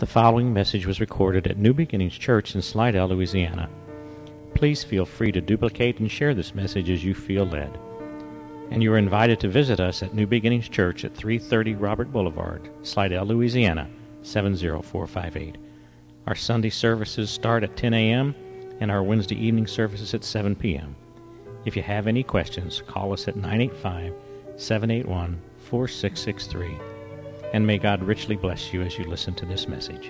The following message was recorded at New Beginnings Church in Slidell, Louisiana. Please feel free to duplicate and share this message as you feel led. And you are invited to visit us at New Beginnings Church at 330 Robert Boulevard, Slidell, Louisiana, 70458. Our Sunday services start at 10 a.m. and our Wednesday evening services at 7 p.m. If you have any questions, call us at 985-781-4663. And may God richly bless you as you listen to this message.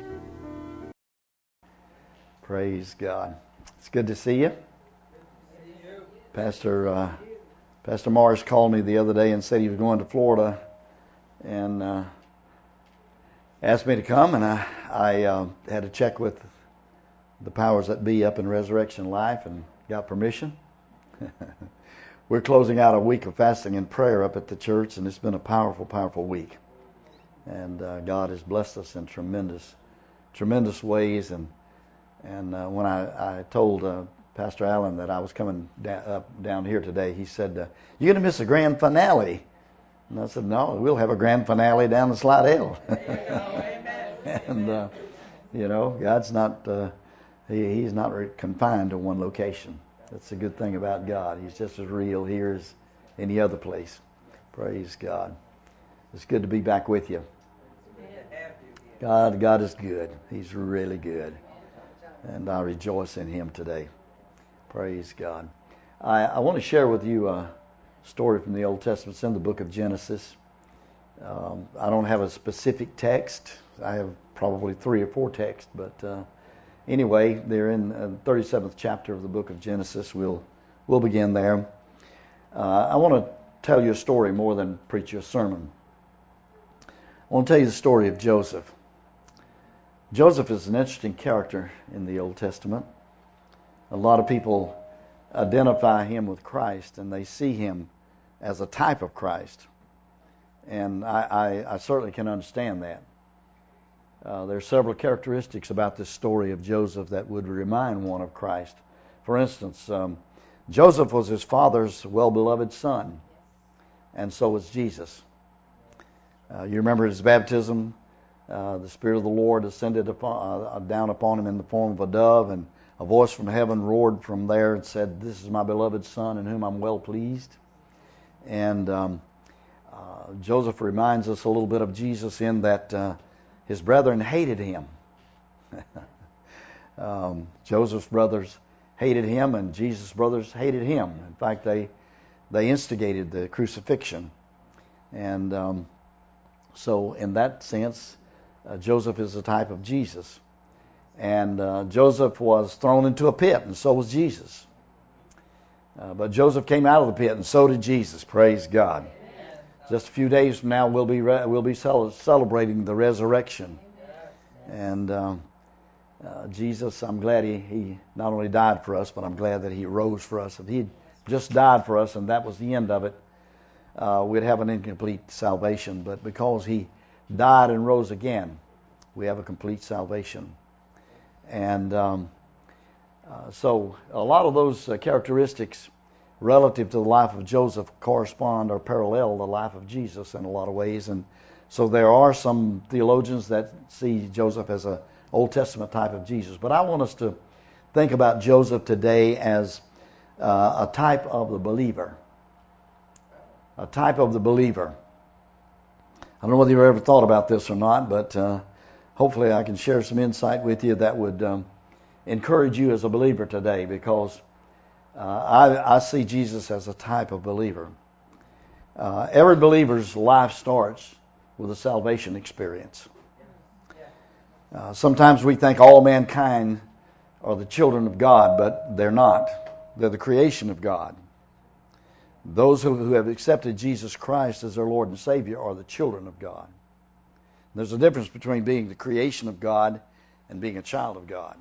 Praise God. It's good to see you. Pastor Morris called me the other day and said he was going to Florida and asked me to come, and I had to check with the powers that be up in Resurrection Life and got permission. We're closing out a week of fasting and prayer up at the church, and it's been a powerful, powerful week. And God has blessed us in tremendous ways. And when I told Pastor Allen that I was coming down here today, he said, "You're going to miss a grand finale." And I said, "No, we'll have a grand finale down in Slidell." And God's not He's not confined to one location. That's a good thing about God. He's just as real here as any other place. Praise God. It's good to be back with you. God is good. He's really good. And I rejoice in Him today. Praise God. I want to share with you a story from the Old Testament. It's in the book of Genesis. I don't have a specific text. I have probably 3 or 4 texts. But anyway, they're in the 37th chapter of the book of Genesis. We'll begin there. I want to tell you a story more than preach you a sermon. I want to tell you the story of Joseph. Joseph is an interesting character in the Old Testament. A lot of people identify him with Christ, and they see him as a type of Christ. And I certainly can understand that. There are several characteristics about this story of Joseph that would remind one of Christ. For instance, Joseph was his father's well-beloved son, and so was Jesus. You remember his baptism. The Spirit of the Lord descended down upon him in the form of a dove, and a voice from heaven roared from there and said, "This is my beloved Son in whom I'm well pleased." And Joseph reminds us a little bit of Jesus in that his brethren hated him. Joseph's brothers hated him, and Jesus' brothers hated him. In fact, they instigated the crucifixion. And so in that sense, Joseph is a type of Jesus. And Joseph was thrown into a pit, and so was Jesus. But Joseph came out of the pit, and so did Jesus. Praise God. Amen. Just a few days from now, we'll be celebrating the resurrection. And Jesus, I'm glad he not only died for us, but I'm glad that He rose for us. If He had just died for us and that was the end of it, we'd have an incomplete salvation. But because He died and rose again, we have a complete salvation. And so a lot of those characteristics relative to the life of Joseph correspond or parallel the life of Jesus in a lot of ways. And so there are some theologians that see Joseph as an Old Testament type of Jesus. But I want us to think about Joseph today as a type of the believer. A type of the believer. I don't know whether you've ever thought about this or not, but hopefully I can share some insight with you that would encourage you as a believer today, because I see Jesus as a type of believer. Every believer's life starts with a salvation experience. Sometimes we think all mankind are the children of God, but they're not. They're the creation of God. Those who have accepted Jesus Christ as their Lord and Savior are the children of God. There's a difference between being the creation of God and being a child of God.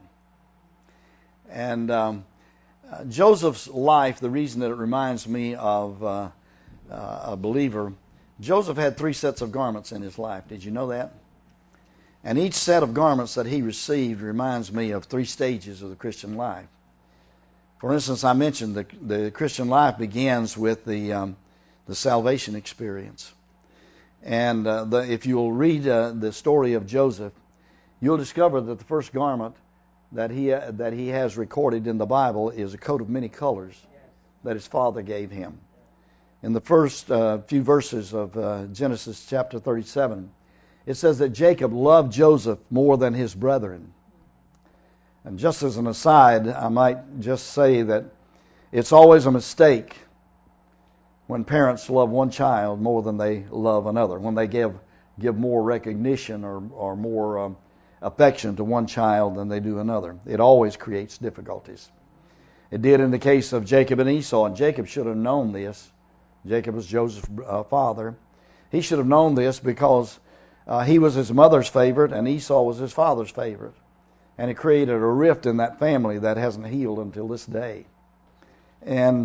And Joseph's life, the reason that it reminds me of a believer, Joseph had 3 sets of garments in his life. Did you know that? And each set of garments that he received reminds me of 3 stages of the Christian life. For instance, I mentioned the Christian life begins with the salvation experience. And if you'll read the story of Joseph, you'll discover that the first garment that he has recorded in the Bible is a coat of many colors that his father gave him. In the first few verses of Genesis chapter 37, it says that Jacob loved Joseph more than his brethren. And just as an aside, I might just say that it's always a mistake when parents love one child more than they love another, when they give more recognition or more affection to one child than they do another. It always creates difficulties. It did in the case of Jacob and Esau, and Jacob should have known this. Jacob was Joseph's father. He should have known this because he was his mother's favorite and Esau was his father's favorite. And it created a rift in that family that hasn't healed until this day. And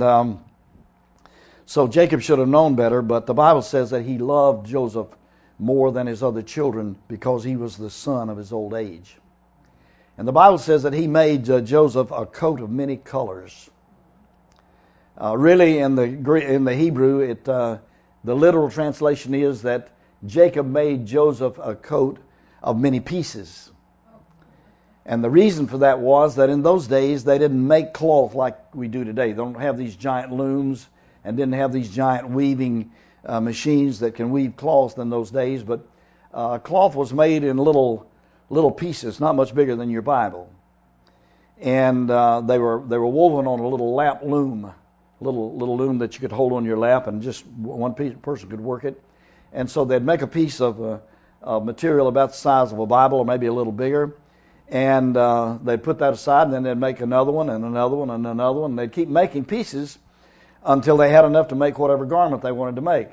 so Jacob should have known better, but the Bible says that he loved Joseph more than his other children because he was the son of his old age. And the Bible says that he made Joseph a coat of many colors. Really, in the Hebrew, the literal translation is that Jacob made Joseph a coat of many pieces. And the reason for that was that in those days they didn't make cloth like we do today. They don't have these giant looms and didn't have these giant weaving machines that can weave cloth in those days. But cloth was made in little pieces, not much bigger than your Bible, and they were woven on a little lap loom, little loom that you could hold on your lap, and just one person could work it. And so they'd make a piece of material about the size of a Bible, or maybe a little bigger. And they'd put that aside, and then they'd make another one, and another one, and another one. And they'd keep making pieces until they had enough to make whatever garment they wanted to make.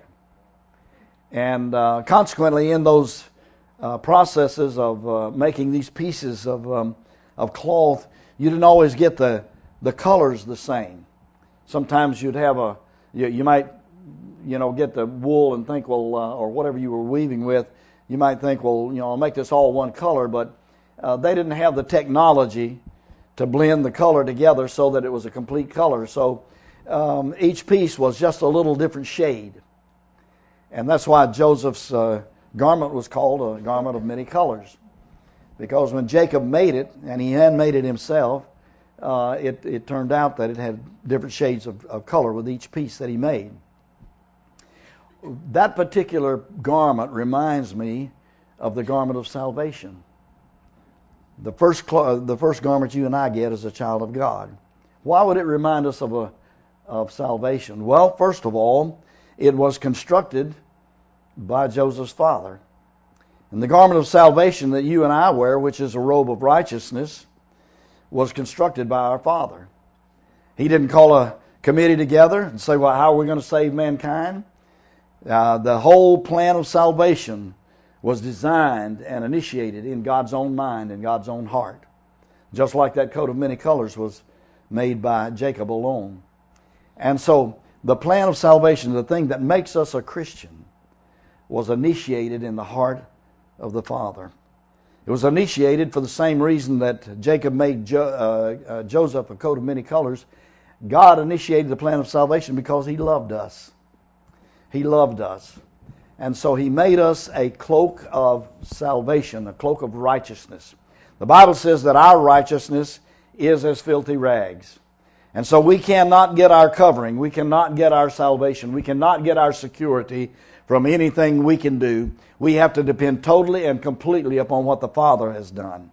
And consequently, in those processes of making these pieces of cloth, you didn't always get the colors the same. Sometimes you'd have you might get the wool and think, well, or whatever you were weaving with, you might think, well, I'll make this all one color, but they didn't have the technology to blend the color together so that it was a complete color. So each piece was just a little different shade. And that's why Joseph's garment was called a garment of many colors. Because when Jacob made it, and he handmade it himself, it turned out that it had different shades of color with each piece that he made. That particular garment reminds me of the garment of salvation. The first garment you and I get as a child of God. Why would it remind us of salvation? Well, first of all, it was constructed by Joseph's father. And the garment of salvation that you and I wear, which is a robe of righteousness, was constructed by our Father. He didn't call a committee together and say, well, how are we going to save mankind? The whole plan of salvation was designed and initiated in God's own mind and God's own heart. Just like that coat of many colors was made by Jacob alone. And so the plan of salvation, the thing that makes us a Christian, was initiated in the heart of the Father. It was initiated for the same reason that Jacob made Joseph a coat of many colors. God initiated the plan of salvation because He loved us. He loved us. And so He made us a cloak of salvation, a cloak of righteousness. The Bible says that our righteousness is as filthy rags. And so we cannot get our covering, we cannot get our salvation, we cannot get our security from anything we can do. We have to depend totally and completely upon what the Father has done.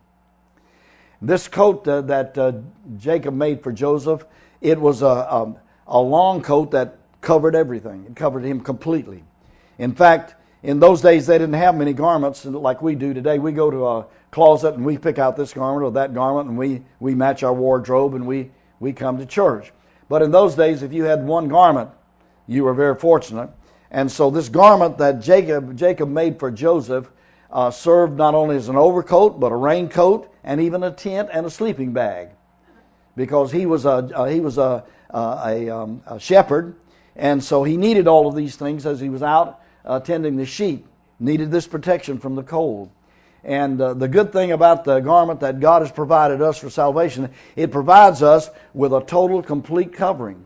This coat that Jacob made for Joseph, it was a long coat that covered everything. It covered him completely. In fact, in those days they didn't have many garments like we do today. We go to a closet and we pick out this garment or that garment and we match our wardrobe and we come to church. But in those days, if you had one garment, you were very fortunate. And so this garment that Jacob made for Joseph served not only as an overcoat, but a raincoat, and even a tent and a sleeping bag, because he was a shepherd, and so he needed all of these things as he was out tending the sheep. Needed this protection from the cold. And the good thing about the garment that God has provided us for salvation, it provides us with a total, complete covering.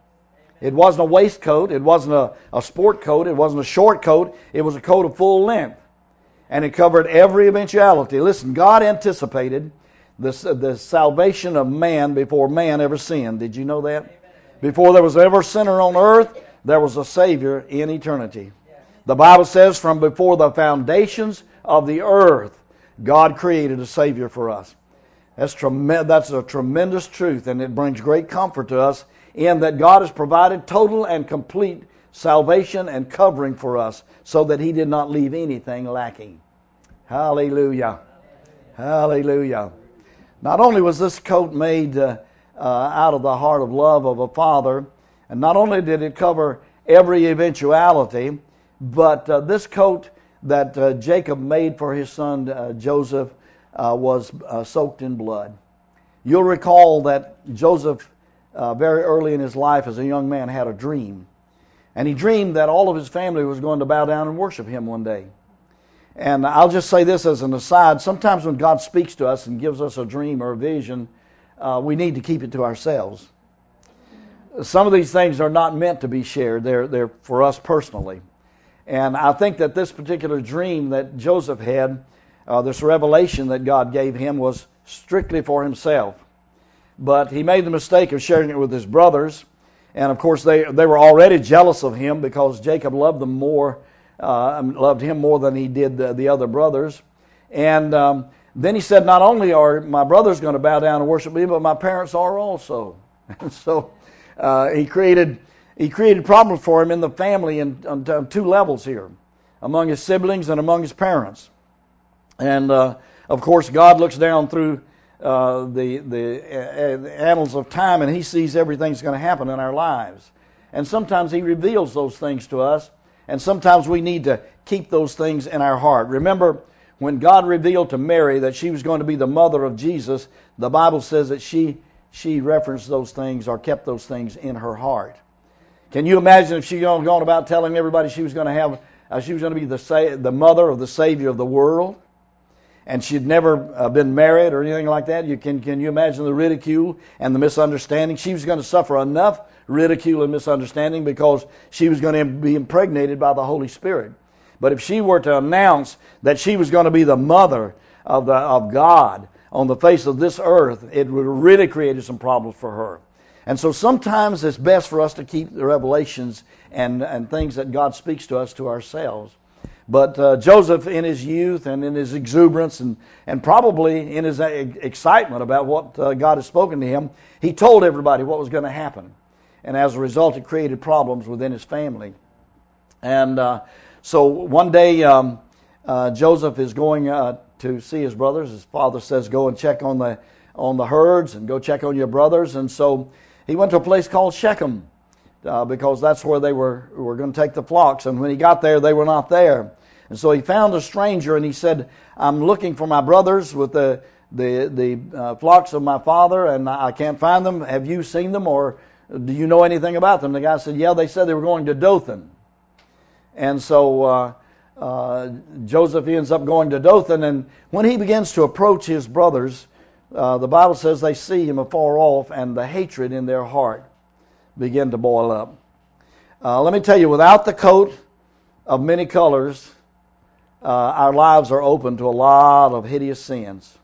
It wasn't a waistcoat. It wasn't a sport coat. It wasn't a short coat. It was a coat of full length. And it covered every eventuality. Listen, God anticipated the salvation of man before man ever sinned. Did you know that? Before there was ever a sinner on earth, there was a Savior in eternity. The Bible says from before the foundations of the earth, God created a Savior for us. That's a tremendous truth, and it brings great comfort to us in that God has provided total and complete salvation and covering for us so that He did not leave anything lacking. Hallelujah. Hallelujah. Not only was this coat made out of the heart of love of a father, and not only did it cover every eventuality, but this coat that Jacob made for his son Joseph was soaked in blood. You'll recall that Joseph, very early in his life as a young man, had a dream. And he dreamed that all of his family was going to bow down and worship him one day. And I'll just say this as an aside. Sometimes when God speaks to us and gives us a dream or a vision, we need to keep it to ourselves. Some of these things are not meant to be shared. They're for us personally. And I think that this particular dream that Joseph had, this revelation that God gave him, was strictly for himself. But he made the mistake of sharing it with his brothers. And of course, they were already jealous of him because Jacob loved him more than he did the other brothers. And then he said, not only are my brothers going to bow down and worship me, but my parents are also. And so he created problems for him in the family on two levels here, among his siblings and among his parents. And of course, God looks down through the annals of time, and He sees everything that's going to happen in our lives. And sometimes He reveals those things to us, and sometimes we need to keep those things in our heart. Remember, when God revealed to Mary that she was going to be the mother of Jesus, the Bible says that she referenced those things or kept those things in her heart. Can you imagine if she had gone about telling everybody she was going to be the mother of the Savior of the world? And she'd never been married or anything like that. Can you imagine the ridicule and the misunderstanding? She was going to suffer enough ridicule and misunderstanding because she was going to be impregnated by the Holy Spirit. But if she were to announce that she was going to be the mother of God on the face of this earth, it would have really created some problems for her. And so sometimes it's best for us to keep the revelations and things that God speaks to us to ourselves. But Joseph, in his youth and in his exuberance and probably in his excitement about what God had spoken to him, he told everybody what was going to happen. And as a result, it created problems within his family. And so one day, Joseph is going to see his brothers. His father says, go and check on the herds and go check on your brothers. And so he went to a place called Shechem because that's where they were going to take the flocks. And when he got there, they were not there. And so he found a stranger and he said, I'm looking for my brothers with the flocks of my father, and I can't find them. Have you seen them, or do you know anything about them? The guy said, yeah, they said they were going to Dothan. And so Joseph ends up going to Dothan, and when he begins to approach his brothers, the Bible says they see him afar off, and the hatred in their heart begin to boil up. Let me tell you, without the coat of many colors, our lives are open to a lot of hideous sins.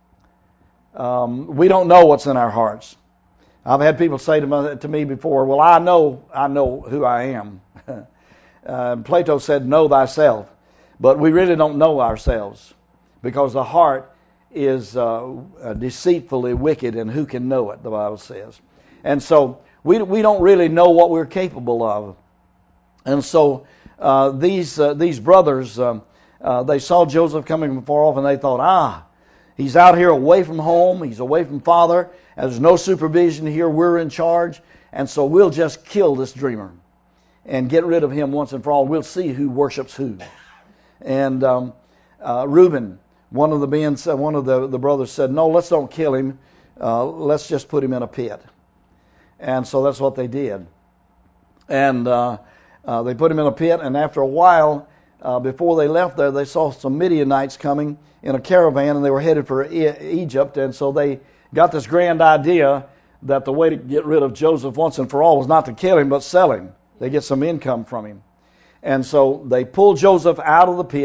We don't know what's in our hearts. I've had people say to me before, well, I know who I am. Plato said, know thyself. But we really don't know ourselves, because the heart is deceitfully wicked, and who can know it, the Bible says. And so we don't really know what we're capable of. And so these brothers, they saw Joseph coming from far off, and they thought, he's out here away from home, he's away from father, and there's no supervision here, we're in charge, and so we'll just kill this dreamer and get rid of him once and for all. We'll see who worships who. And Reuben, one of the brothers said, no, let's don't kill him, let's just put him in a pit. And so that's what they did. And they put him in a pit, and after a while, before they left there, they saw some Midianites coming in a caravan, and they were headed for Egypt. And so they got this grand idea that the way to get rid of Joseph once and for all was not to kill him, but sell him. They get some income from him. And so they pulled Joseph out of the pit,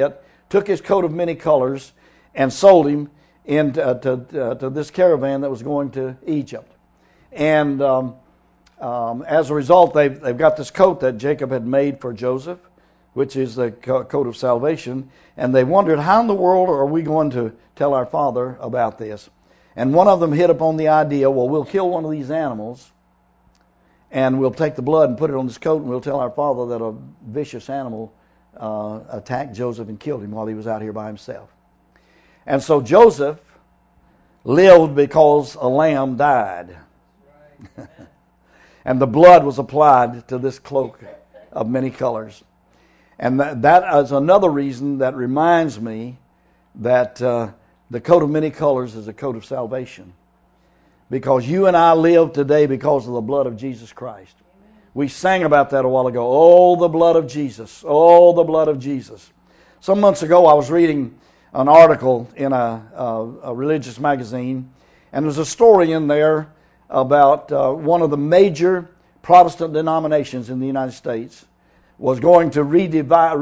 took his coat of many colors and sold him to this caravan that was going to Egypt. And as a result, they've got this coat that Jacob had made for Joseph, which is the coat of salvation. And they wondered, how in the world are we going to tell our father about this? And one of them hit upon the idea, well, we'll kill one of these animals, and we'll take the blood and put it on this coat, and we'll tell our father that a vicious animal attacked Joseph and killed him while he was out here by himself. And so Joseph lived because a lamb died. And the blood was applied to this cloak of many colors. And that is another reason that reminds me that the coat of many colors is a coat of salvation. Because you and I live today because of the blood of Jesus Christ. We sang about that a while ago. Oh, the blood of Jesus. Oh, the blood of Jesus. Some months ago I was reading an article in a religious magazine, and there's a story in there about one of the major Protestant denominations in the United States was going to revise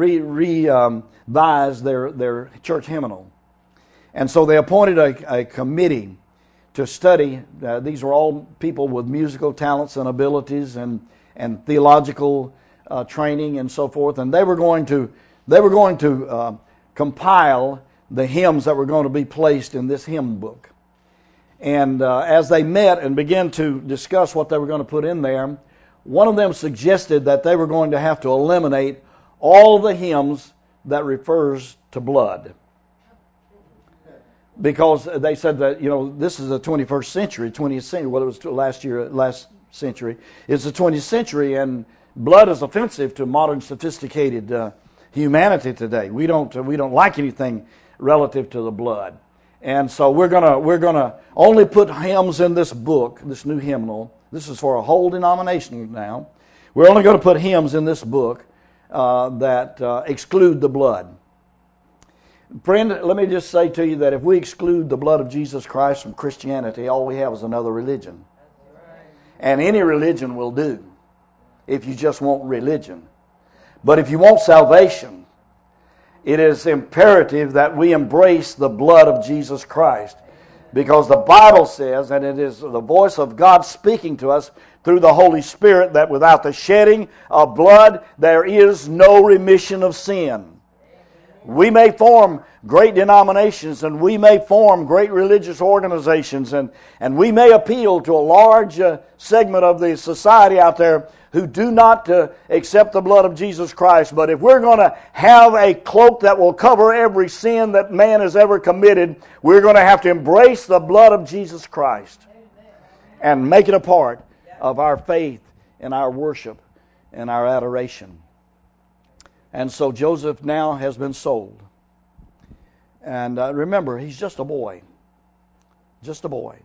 their church hymnal. And so they appointed a committee to study. These were all people with musical talents and abilities and theological training and so forth. And they were going to compile the hymns that were going to be placed in this hymn book. And as they met and began to discuss what they were going to put in there, one of them suggested that they were going to have to eliminate all the hymns that refers to blood. Because they said that, this is the 21st century, 20th century, well, it was last century. It's the 20th century, and blood is offensive to modern sophisticated humanity today. We don't like anything relative to the blood. And so we're gonna only put hymns in this book, this new hymnal. This is for a whole denomination now. We're only going to put hymns in this book that exclude the blood. Friend, let me just say to you that if we exclude the blood of Jesus Christ from Christianity, all we have is another religion. And any religion will do if you just want religion. But if you want salvation, it is imperative that we embrace the blood of Jesus Christ. Because the Bible says, and it is the voice of God speaking to us through the Holy Spirit, that without the shedding of blood, there is no remission of sin. We may form great denominations, and we may form great religious organizations, and we may appeal to a large segment of the society out there who do not accept the blood of Jesus Christ. But if we're going to have a cloak that will cover every sin that man has ever committed, we're going to have to embrace the blood of Jesus Christ and make it a part of our faith and our worship and our adoration. And so Joseph now has been sold. And remember, he's just a boy. Just a boy.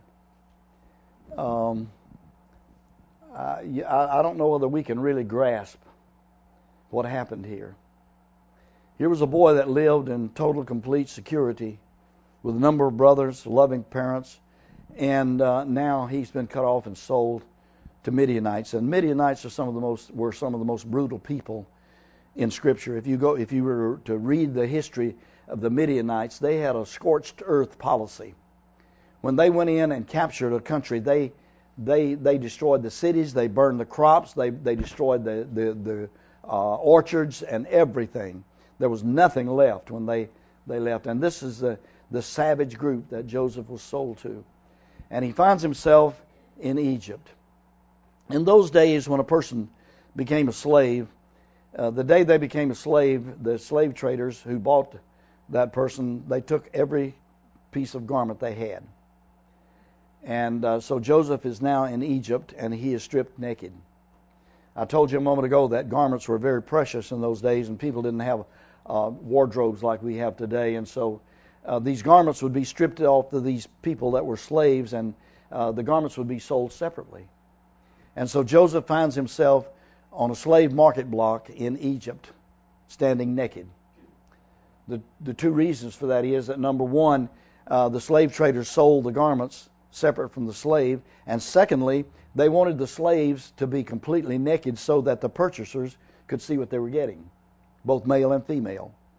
I don't know whether we can really grasp what happened here. Here was a boy that lived in total, complete security with a number of brothers, loving parents, and now he's been cut off and sold to Midianites. And Midianites were some of the most brutal people in Scripture. If you were to read the history of the Midianites, they had a scorched earth policy. When they went in and captured a country, they destroyed the cities, they burned the crops, they destroyed the orchards and everything. There was nothing left when they left. And this is the savage group that Joseph was sold to. And he finds himself in Egypt. In those days when a person became a slave, the day they became a slave, the slave traders who bought that person, they took every piece of garment they had. And so Joseph is now in Egypt, and he is stripped naked. I told you a moment ago that garments were very precious in those days, and people didn't have wardrobes like we have today. And so these garments would be stripped off to these people that were slaves, and the garments would be sold separately. And so Joseph finds himself on a slave market block in Egypt, standing naked. The two reasons for that is that, number one, the slave traders sold the garments separate from the slave, and secondly, they wanted the slaves to be completely naked so that the purchasers could see what they were getting, both male and female.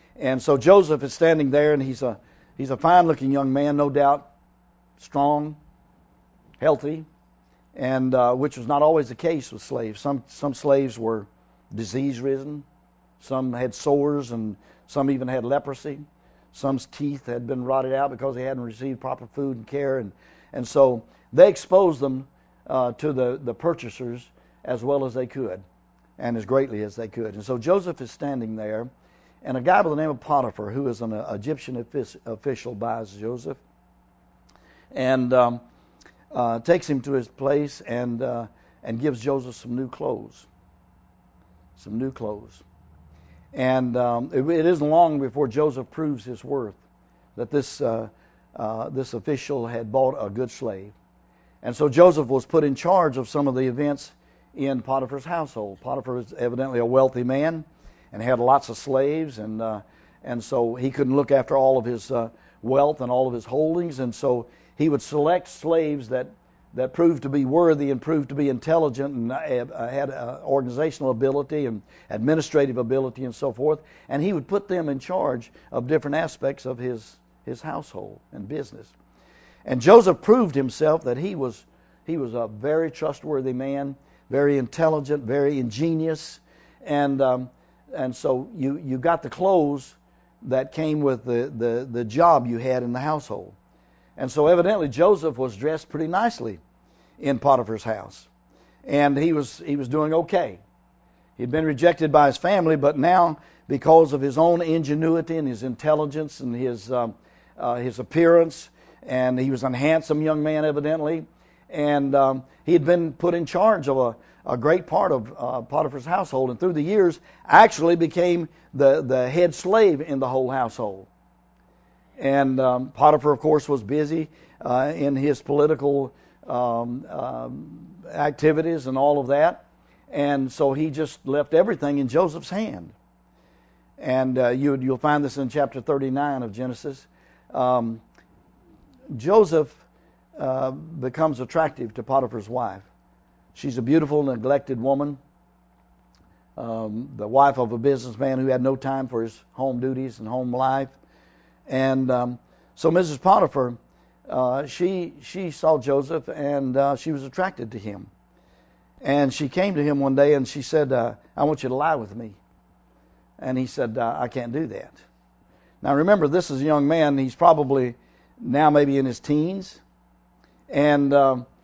And so Joseph is standing there, and he's a fine-looking young man, no doubt, strong, healthy, and which was not always the case with slaves. Some slaves were disease-ridden, some had sores, and some even had leprosy. Some's teeth had been rotted out because they hadn't received proper food and care, and so they exposed them to the purchasers as well as they could, and as greatly as they could. And so Joseph is standing there, and a guy by the name of Potiphar, who is an Egyptian official, buys Joseph and takes him to his place and gives Joseph some new clothes. And it isn't long before Joseph proves his worth, that this official had bought a good slave. And so Joseph was put in charge of some of the events in Potiphar's household. Potiphar was evidently a wealthy man and had lots of slaves, and so he couldn't look after all of his wealth and all of his holdings, and so he would select slaves that proved to be worthy and proved to be intelligent and had organizational ability and administrative ability and so forth, and he would put them in charge of different aspects of his household and business. And Joseph proved himself that he was a very trustworthy man, very intelligent, very ingenious, and so you got the clothes that came with the job you had in the household. And so evidently Joseph was dressed pretty nicely in Potiphar's house. And he was doing okay. He'd been rejected by his family, but now because of his own ingenuity and his intelligence and his appearance, and he was a handsome young man evidently, and he had been put in charge of a great part of Potiphar's household, and through the years actually became the head slave in the whole household. And Potiphar, of course, was busy in his political activities and all of that. And so he just left everything in Joseph's hand. And you'll find this in chapter 39 of Genesis. Joseph becomes attractive to Potiphar's wife. She's a beautiful, neglected woman, the wife of a businessman who had no time for his home duties and home life. And so Mrs. Potiphar, she saw Joseph, and she was attracted to him. And she came to him one day and she said, I want you to lie with me. And he said, I can't do that. Now remember, this is a young man. He's probably now maybe in his teens. And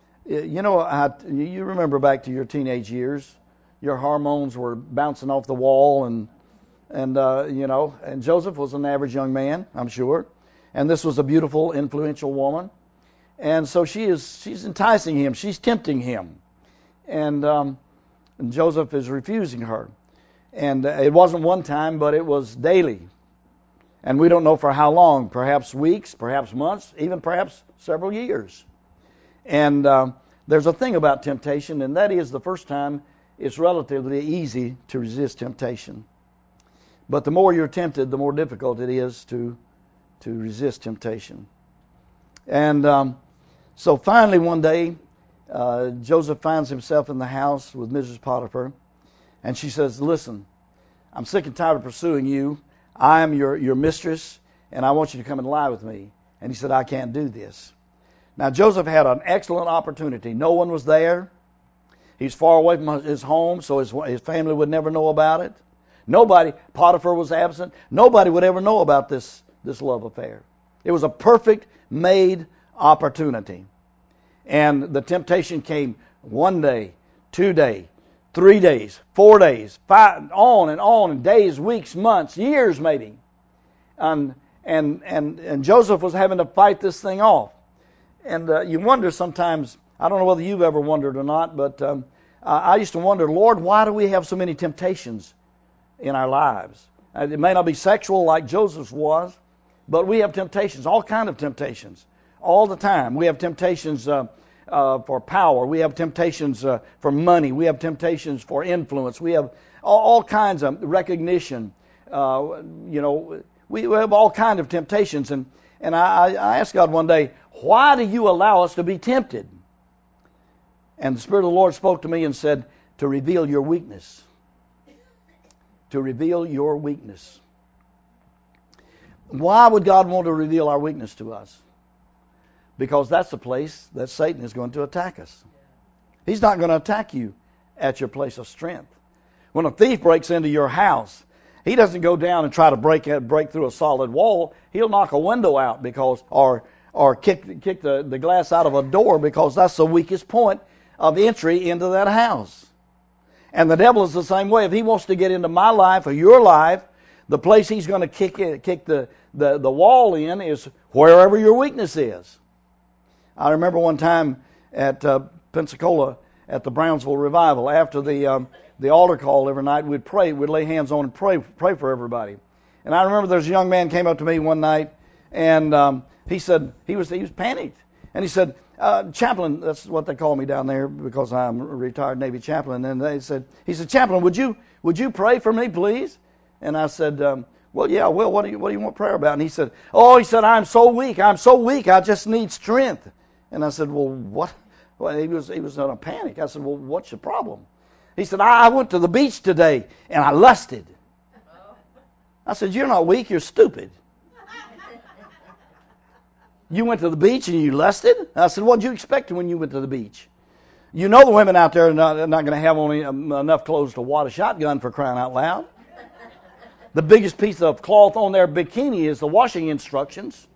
you remember back to your teenage years, your hormones were bouncing off the wall, and Joseph was an average young man, I'm sure. And this was a beautiful, influential woman. And so she's enticing him. She's tempting him. And Joseph is refusing her. And it wasn't one time, but it was daily. And we don't know for how long, perhaps weeks, perhaps months, even perhaps several years. And there's a thing about temptation, and that is the first time it's relatively easy to resist temptation. But the more you're tempted, the more difficult it is to resist temptation. And so finally one day, Joseph finds himself in the house with Mrs. Potiphar, and she says, listen, I'm sick and tired of pursuing you. I am your mistress, and I want you to come and lie with me. And he said, I can't do this. Now Joseph had an excellent opportunity. No one was there. He's far away from his home, so his family would never know about it. Nobody, Potiphar was absent. Nobody would ever know about this love affair. It was a perfect made opportunity. And the temptation came 1 day, 2 days, 3 days, 4 days, 5, on, and days, weeks, months, years maybe. And Joseph was having to fight this thing off. And you wonder sometimes, I don't know whether you've ever wondered or not, but I used to wonder, Lord, why do we have so many temptations in our lives? It may not be sexual like Joseph's was, but we have temptations, all kinds of temptations, all the time. We have temptations for power. We have temptations for money. We have temptations for influence. We have all kinds of recognition. We have all kinds of temptations. And I asked God one day, why do you allow us to be tempted? And the Spirit of the Lord spoke to me and said, to reveal your weakness. To reveal your weakness. Why would God want to reveal our weakness to us? Because that's the place that Satan is going to attack us. He's not going to attack you at your place of strength. When a thief breaks into your house, he doesn't go down and try to break through a solid wall. He'll knock a window out or kick the glass out of a door, because that's the weakest point of entry into that house. And the devil is the same way. If he wants to get into my life or your life, the place he's going to kick the wall in is wherever your weakness is. I remember one time at Pensacola at the Brownsville Revival, after the altar call every night, we'd pray, we'd lay hands on and pray for everybody. And I remember there's a young man came up to me one night, and he said he was panicked, and he said, "Chaplain," that's what they call me down there because I'm a retired Navy chaplain. And he said, "Chaplain, would you pray for me, please?" And I said, "Well, yeah, well, what do you want prayer about?" And he said, "I'm so weak. I just need strength." And I said, "Well, what?" Well, he was in a panic. I said, "Well, what's your problem?" He said, "I went to the beach today and I lusted." I said, "You're not weak, you're stupid. You went to the beach and you lusted?" I said, "What did you expect when you went to the beach? You know the women out there are not going to have only enough clothes to wad a shotgun, for crying out loud. The biggest piece of cloth on their bikini is the washing instructions."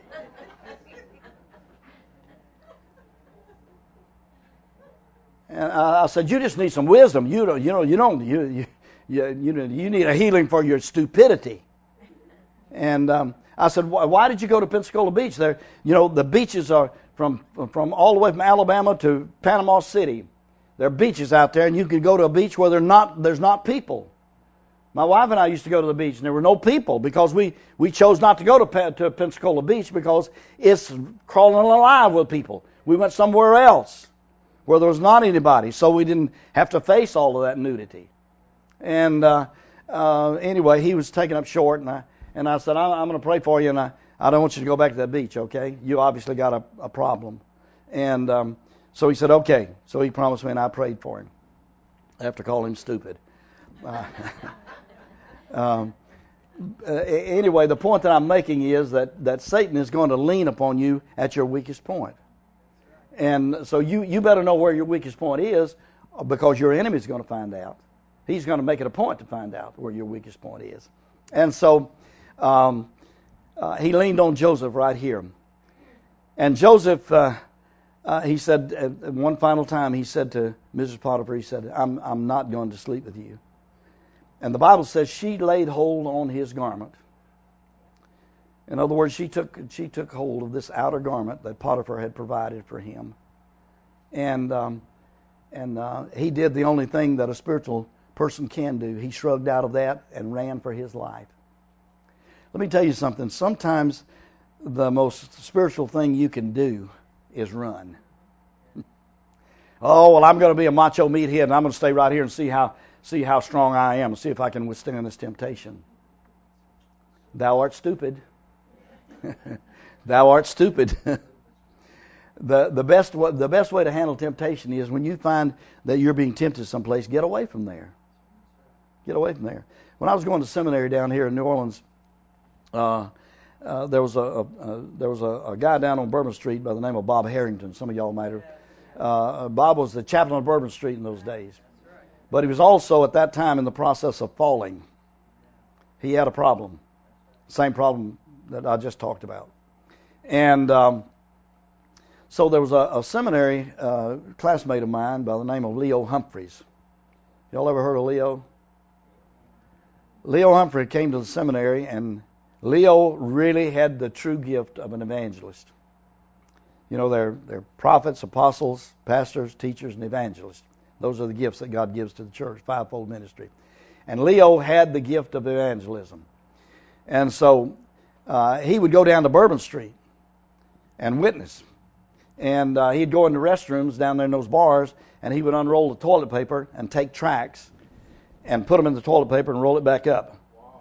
And I said, "You just need some wisdom. You need a healing for your stupidity." And I said, "Why did you go to Pensacola Beach? There, the beaches are from all the way from Alabama to Panama City. There are beaches out there, and you can go to a beach where there's not people." My wife and I used to go to the beach, and there were no people, because we chose not to go to Pensacola Beach because it's crawling alive with people. We went somewhere else where there was not anybody, so we didn't have to face all of that nudity. And anyway, he was taken up short, and I said, "I'm going to pray for you, and I don't want you to go back to that beach, okay? You obviously got a problem." And so he said, "Okay." So he promised me, and I prayed for him after calling him stupid. Anyway, the point that I'm making is that Satan is going to lean upon you at your weakest point. And so you better know where your weakest point is, because your enemy is going to find out. He's going to make it a point to find out where your weakest point is. And so he leaned on Joseph right here. And Joseph, he said, one final time, he said to Mrs. Potiphar, he said, I'm not going to sleep with you. And the Bible says she laid hold on his garment. In other words, she took hold of this outer garment that Potiphar had provided for him. And he did the only thing that a spiritual person can do. He shrugged out of that and ran for his life. Let me tell you something. Sometimes the most spiritual thing you can do is run. "Oh, well, I'm going to be a macho meathead, and I'm going to stay right here and see how strong I am, and see if I can withstand this temptation." Thou art stupid. Thou art stupid. The best way to handle temptation is when you find that you're being tempted someplace, get away from there. Get away from there. When I was going to seminary down here in New Orleans, there was a guy down on Bourbon Street by the name of Bob Harrington. Some of y'all might have. Bob was the chaplain of Bourbon Street in those days. But he was also at that time in the process of falling. He had a problem. Same problem that I just talked about. And so there was a seminary classmate of mine by the name of Leo Humphreys. Y'all ever heard of Leo? Leo Humphrey came to the seminary, and Leo really had the true gift of an evangelist. They're prophets, apostles, pastors, teachers, and evangelists. Those are the gifts that God gives to the church, fivefold ministry. And Leo had the gift of evangelism. And so he would go down to Bourbon Street and witness. And he'd go in the restrooms down there in those bars, and he would unroll the toilet paper and take tracts and put them in the toilet paper and roll it back up.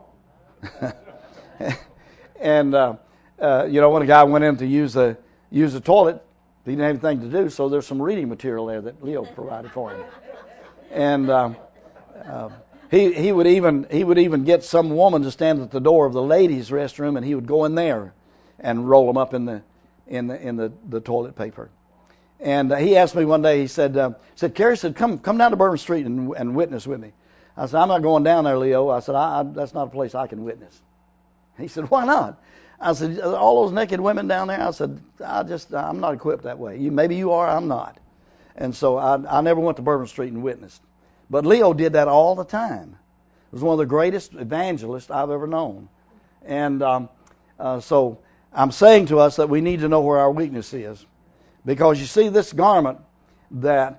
And when a guy went in to use the toilet, he didn't have anything to do, so there's some reading material there that Leo provided for him. And He would even get some woman to stand at the door of the ladies' restroom, and he would go in there and roll them up in the toilet paper. And he asked me one day. He said, Kerry said, come down to Bourbon Street and witness with me. I said, I'm not going down there, Leo. I said, that's not a place I can witness. He said, why not? I said, all those naked women down there. I said, I'm not equipped that way. Maybe you are. I'm not. And so I never went to Bourbon Street and witnessed. But Leo did that all the time. He was one of the greatest evangelists I've ever known. And so I'm saying to us that we need to know where our weakness is. Because you see, this garment that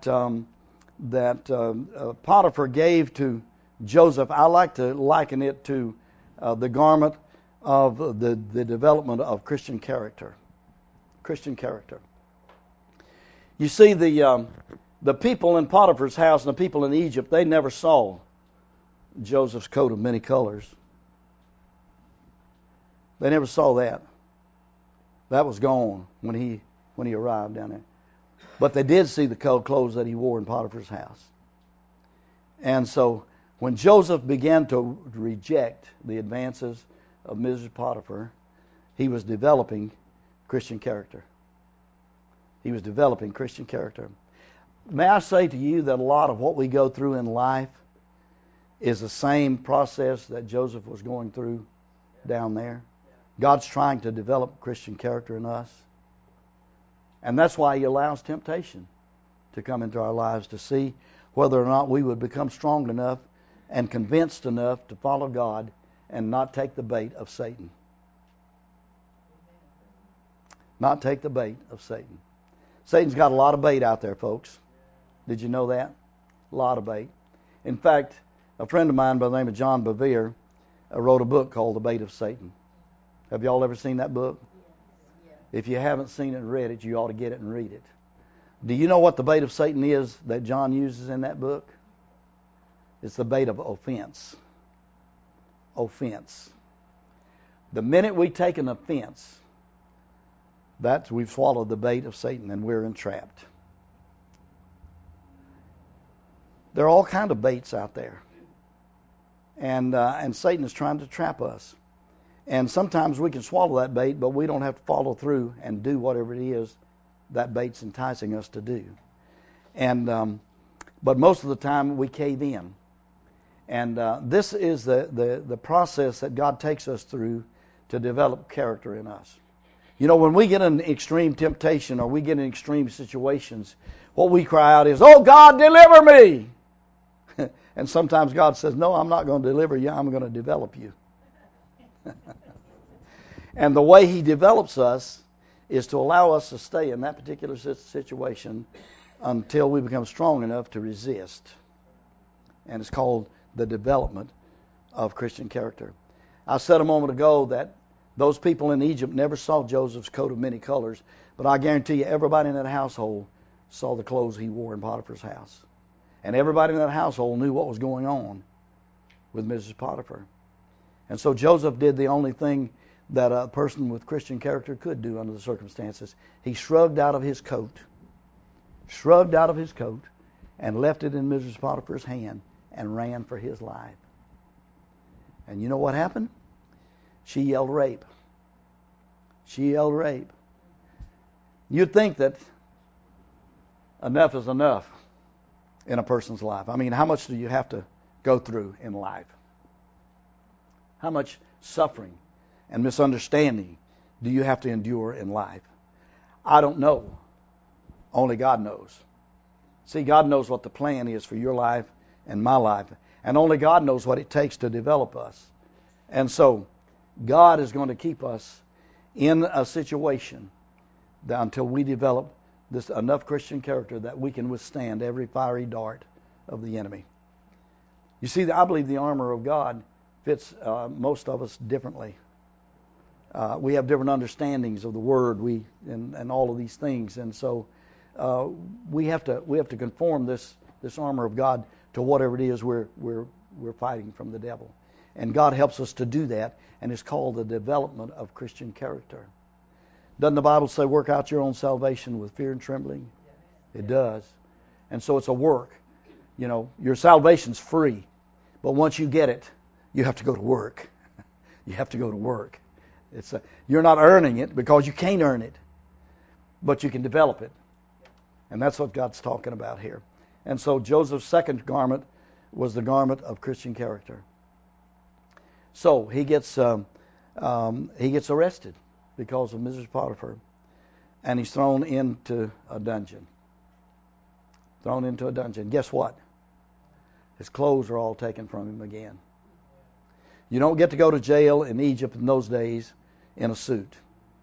Potiphar gave to Joseph, I like to liken it to the garment of the development of Christian character. Christian character. You see, the people in Potiphar's house and the people in Egypt, they never saw Joseph's coat of many colors. They never saw that. That was gone when he arrived down there. But they did see the clothes that he wore in Potiphar's house. And so when Joseph began to reject the advances of Mrs. Potiphar, he was developing Christian character. He was developing Christian character. May I say to you that a lot of what we go through in life is the same process that Joseph was going through down there. God's trying to develop Christian character in us. And that's why He allows temptation to come into our lives to see whether or not we would become strong enough and convinced enough to follow God and not take the bait of Satan. Not take the bait of Satan. Satan's got a lot of bait out there, folks. Did you know that? A lot of bait. In fact, a friend of mine by the name of John Bevere wrote a book called The Bait of Satan. Have y'all ever seen that book? If you haven't seen it and read it, you ought to get it and read it. Do you know what the bait of Satan is that John uses in that book? It's the bait of offense. Offense. The minute we take an offense, we've swallowed the bait of Satan and we're entrapped. There are all kinds of baits out there. And Satan is trying to trap us. And sometimes we can swallow that bait, but we don't have to follow through and do whatever it is that bait's enticing us to do. And but most of the time we cave in. And this is the process that God takes us through to develop character in us. You know, when we get in extreme temptation or we get in extreme situations, what we cry out is, "Oh God, deliver me!" And sometimes God says, "No, I'm not going to deliver you. I'm going to develop you." And the way He develops us is to allow us to stay in that particular situation until we become strong enough to resist. And it's called the development of Christian character. I said a moment ago that those people in Egypt never saw Joseph's coat of many colors, but I guarantee you everybody in that household saw the clothes he wore in Potiphar's house. And everybody in that household knew what was going on with Mrs. Potiphar. And so Joseph did the only thing that a person with Christian character could do under the circumstances. He shrugged out of his coat, and left it in Mrs. Potiphar's hand and ran for his life. And you know what happened? She yelled rape. She yelled rape. You'd think that enough is enough in a person's life. I mean, how much do you have to go through in life? How much suffering and misunderstanding do you have to endure in life? I don't know. Only God knows. See, God knows what the plan is for your life and my life. And only God knows what it takes to develop us. And so, God is going to keep us in a situation until we develop this enough Christian character that we can withstand every fiery dart of the enemy. You see, I believe the armor of God fits most of us differently. We have different understandings of the Word, and all of these things, and so we have to conform this armor of God to whatever it is we're fighting from the devil, and God helps us to do that, and it's called the development of Christian character. Doesn't the Bible say, "Work out your own salvation with fear and trembling"? It does, and so it's a work. You know, your salvation's free. But once you get it, you have to go to work. You have to go to work. You're not earning it because you can't earn it, but you can develop it. And that's what God's talking about here. And so Joseph's second garment was the garment of Christian character. So he gets arrested because of Mrs. Potiphar, and he's thrown into a dungeon. Thrown into a dungeon. Guess what? His clothes are all taken from him again. You don't get to go to jail in Egypt in those days in a suit.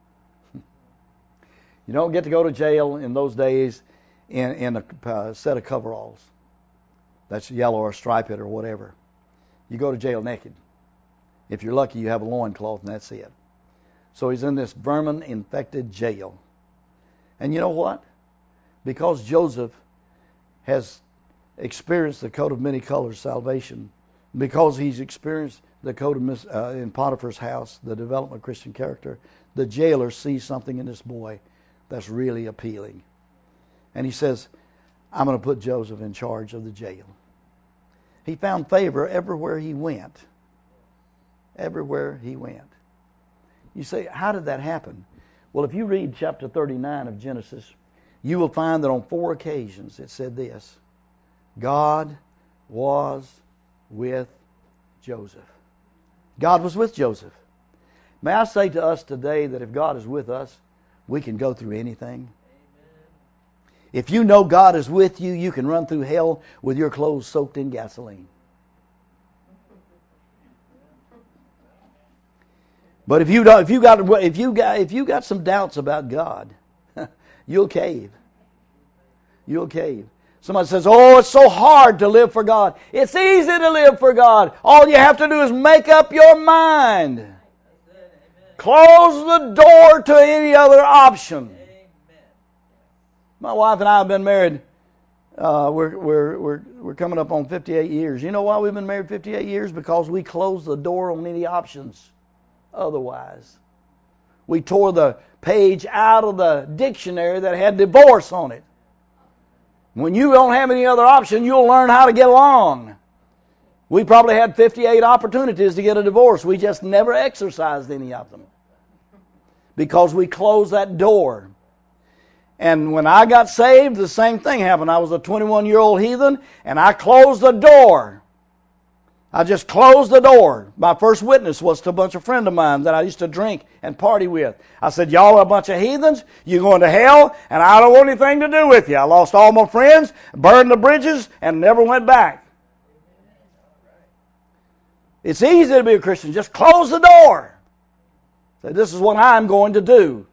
You don't get to go to jail in those days in a set of coveralls. That's yellow or striped or whatever. You go to jail naked. If you're lucky, you have a loincloth and that's it. So he's in this vermin-infected jail. And you know what? Because Joseph has experienced the coat of many colors salvation, because he's experienced the coat of in Potiphar's house, the development of Christian character, the jailer sees something in this boy that's really appealing. And he says, I'm going to put Joseph in charge of the jail. He found favor everywhere he went. Everywhere he went. You say, how did that happen? Well, if you read chapter 39 of Genesis, you will find that on 4 occasions it said this: God was with Joseph. God was with Joseph. May I say to us today that if God is with us, we can go through anything. If you know God is with you, you can run through hell with your clothes soaked in gasoline. But if you got some doubts about God, you'll cave. You'll cave. Somebody says, "Oh, it's so hard to live for God." It's easy to live for God. All you have to do is make up your mind. Close the door to any other option. My wife and I have been married. We're coming up on 58 years. You know why we've been married 58 years? Because we closed the door on any options. Otherwise, we tore the page out of the dictionary that had divorce on it. When you don't have any other option, you'll learn how to get along. We probably had 58 opportunities to get a divorce. We just never exercised any of them because we closed that door. And when I got saved, the same thing happened. I was a 21-year-old heathen, and I closed the door. I just closed the door. My first witness was to a bunch of friends of mine that I used to drink and party with. I said, y'all are a bunch of heathens. You're going to hell, and I don't want anything to do with you. I lost all my friends, burned the bridges, and never went back. It's easy to be a Christian. Just close the door. Say, this is what I'm going to do.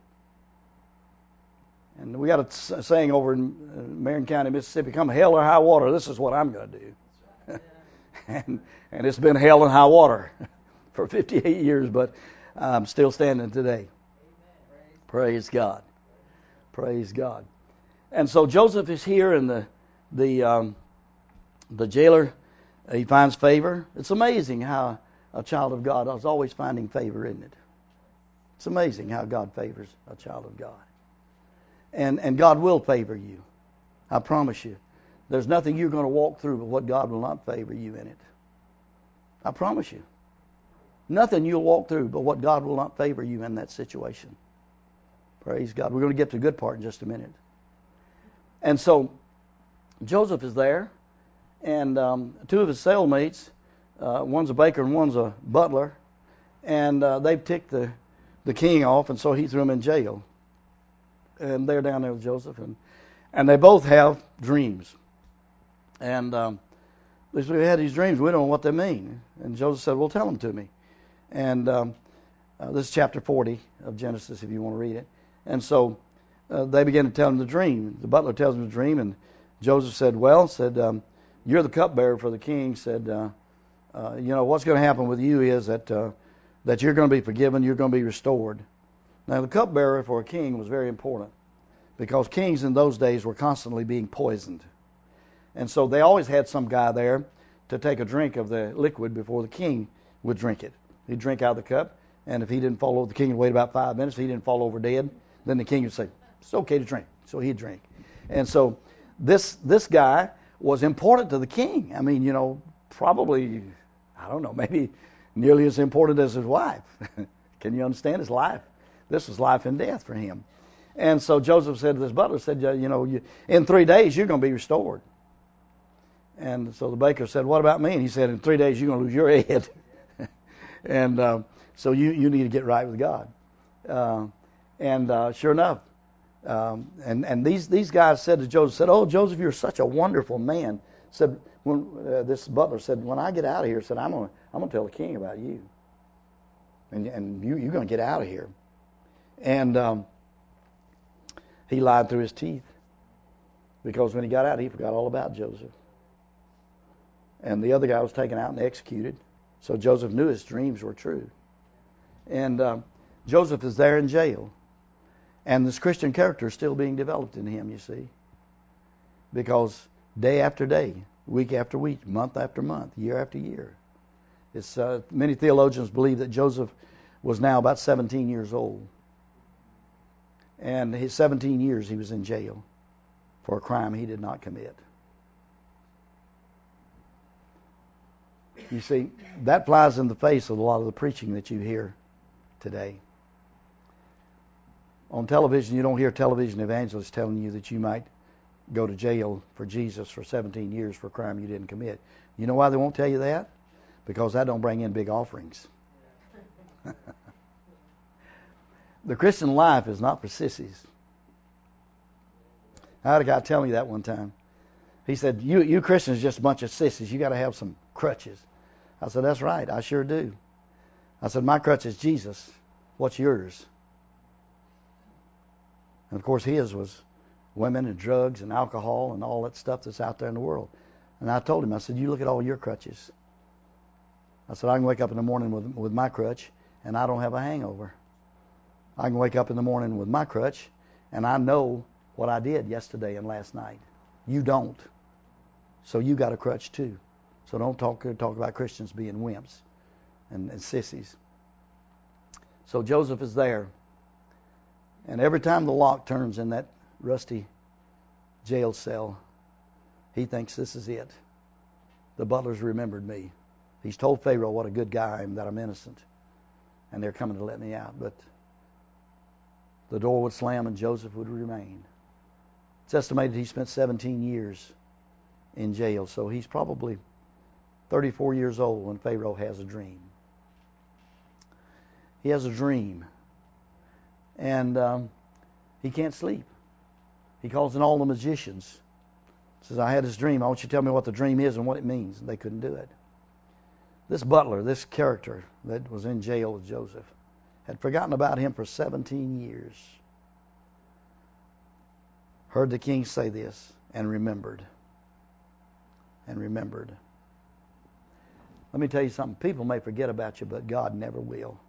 And we got a saying over in Marion County, Mississippi, come hell or high water, this is what I'm going to do. And it's been hell and high water for 58 years, but I'm still standing today. Praise God. Praise God. And so Joseph is here, and the jailer, he finds favor. It's amazing how a child of God is always finding favor, isn't it? It's amazing how God favors a child of God. And God will favor you. I promise you. There's nothing you're going to walk through but what God will not favor you in it. I promise you. Nothing you'll walk through but what God will not favor you in that situation. Praise God. We're going to get to the good part in just a minute. And so Joseph is there, and 2 of his cellmates, one's a baker and one's a butler, and they've ticked the king off, and so he threw him in jail. And they're down there with Joseph, and they both have dreams. And they said, we had these dreams, we don't know what they mean. And Joseph said, well, tell them to me. And this is chapter 40 of Genesis, if you want to read it. And so they began to tell him the dream. The butler tells him the dream, and Joseph said, you're the cupbearer for the king. Said, what's going to happen with you is that you're going to be forgiven, you're going to be restored. Now, the cupbearer for a king was very important because kings in those days were constantly being poisoned. And so they always had some guy there to take a drink of the liquid before the king would drink it. He'd drink out of the cup, and if he didn't fall over, the king would wait about 5 minutes. If he didn't fall over dead, then the king would say, it's okay to drink. So he'd drink. And so this guy was important to the king. I mean, probably I don't know, maybe nearly as important as his wife. Can you understand his life? This was life and death for him. And so Joseph said to this butler, said, in 3 days you're going to be restored. And so the baker said, what about me? And he said, in 3 days you're going to lose your head. And so you need to get right with God. Sure enough, and these guys said to Joseph, said, oh, Joseph, you're such a wonderful man. Said, when this butler said, when I get out of here, said, I'm gonna tell the king about you. And you're going to get out of here. And he lied through his teeth. Because when he got out, he forgot all about Joseph. And the other guy was taken out and executed. So Joseph knew his dreams were true. And Joseph is there in jail. And this Christian character is still being developed in him, you see. Because day after day, week after week, month after month, year after year. It's many theologians believe that Joseph was now about 17 years old. And his 17 years he was in jail for a crime he did not commit. You see, that flies in the face of a lot of the preaching that you hear today. On television, you don't hear television evangelists telling you that you might go to jail for Jesus for 17 years for a crime you didn't commit. You know why they won't tell you that? Because that don't bring in big offerings. The Christian life is not for sissies. I had a guy tell me that one time. He said, you Christians are just a bunch of sissies. You got to have some crutches. I said, that's right. I sure do. I said, my crutch is Jesus. What's yours? And of course his was women and drugs and alcohol and all that stuff that's out there in the world. And I told him, I said, you look at all your crutches. I said, I can wake up in the morning with my crutch and I don't have a hangover. I can wake up in the morning with my crutch and I know what I did yesterday and last night. You don't. So you got a crutch too. So don't talk about Christians being wimps and sissies. So Joseph is there. And every time the lock turns in that rusty jail cell, he thinks this is it. The butler's remembered me. He's told Pharaoh what a good guy I am, that I'm innocent. And they're coming to let me out. But the door would slam and Joseph would remain. It's estimated he spent 17 years in jail. So he's probably 34 years old when Pharaoh has a dream. He has a dream. And he can't sleep. He calls in all the magicians. Says, I had this dream. I want you to tell me what the dream is and what it means. And they couldn't do it. This butler, this character that was in jail with Joseph, had forgotten about him for 17 years. Heard the king say this and remembered. And remembered. Let me tell you something. People may forget about you, but God never will.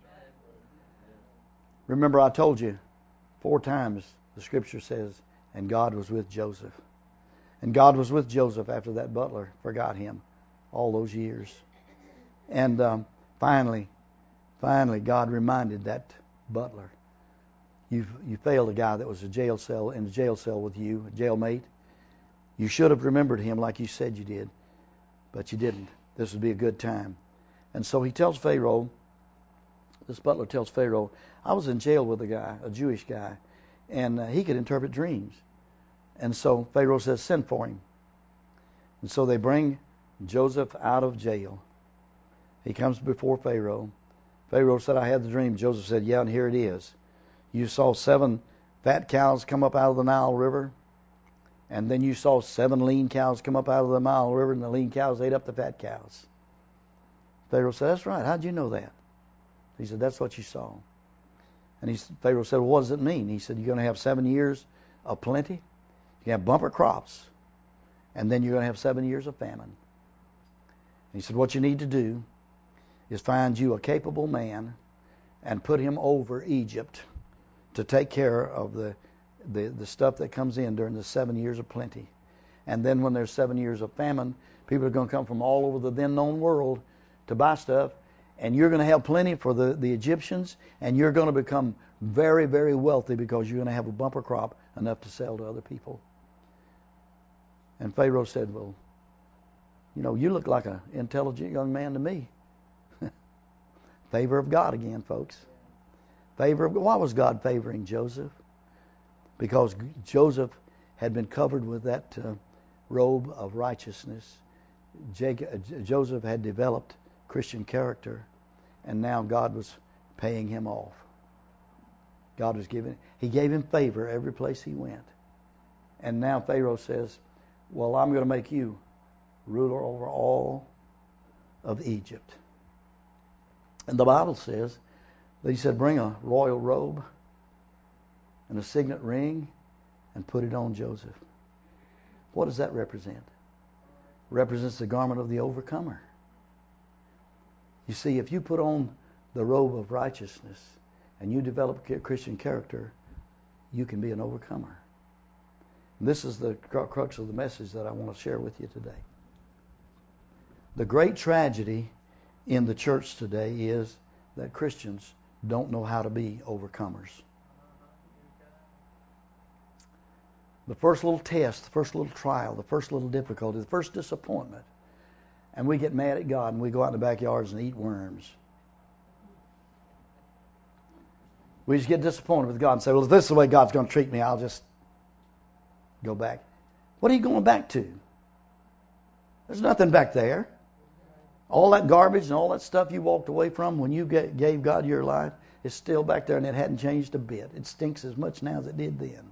Remember, I told you 4 times the scripture says, and God was with Joseph. And God was with Joseph after that butler forgot him all those years. And finally, God reminded that butler, you failed a guy that was in the jail cell with you, a jailmate. You should have remembered him like you said you did, but you didn't. This would be a good time. And so he tells Pharaoh, this butler tells Pharaoh, I was in jail with a guy, a Jewish guy, and he could interpret dreams. And so Pharaoh says, send for him. And so they bring Joseph out of jail. He comes before Pharaoh. Pharaoh said, I had the dream. Joseph said, yeah, and here it is. You saw 7 fat cows come up out of the Nile River, and then you saw 7 lean cows come up out of the Nile River, and the lean cows ate up the fat cows. Pharaoh said, that's right. How'd you know that? He said, that's what you saw. And Pharaoh said, well, what does it mean? He said, you're going to have 7 years of plenty. You have bumper crops. And then you're going to have 7 years of famine. And he said, what you need to do is find you a capable man and put him over Egypt to take care of the stuff that comes in during the 7 years of plenty. And then when there's 7 years of famine, people are going to come from all over the then known world to buy stuff. And you're going to have plenty for the Egyptians, and you're going to become very, very wealthy because you're going to have a bumper crop enough to sell to other people. And Pharaoh said, well, You look like an intelligent young man to me. Favor of God again, folks. Why was God favoring Joseph? Because Joseph had been covered with that robe of righteousness. Joseph had developed Christian character, and now God was paying him off. He gave him favor every place he went. And now Pharaoh says, well, I'm going to make you ruler over all of Egypt. And the Bible says that he said, bring a royal robe and a signet ring and put it on Joseph. What does that represent? It represents the garment of the overcomer. You see, if you put on the robe of righteousness and you develop Christian character, you can be an overcomer. And this is the crux of the message that I want to share with you today. The great tragedy in the church today is that Christians don't know how to be overcomers. The first little test, the first little trial, the first little difficulty, the first disappointment, and we get mad at God and we go out in the backyards and eat worms. We just get disappointed with God and say, well, if this is the way God's going to treat me, I'll just go back. What are you going back to? There's nothing back there. All that garbage and all that stuff you walked away from when you gave God your life is still back there, and it hadn't changed a bit. It stinks as much now as it did then.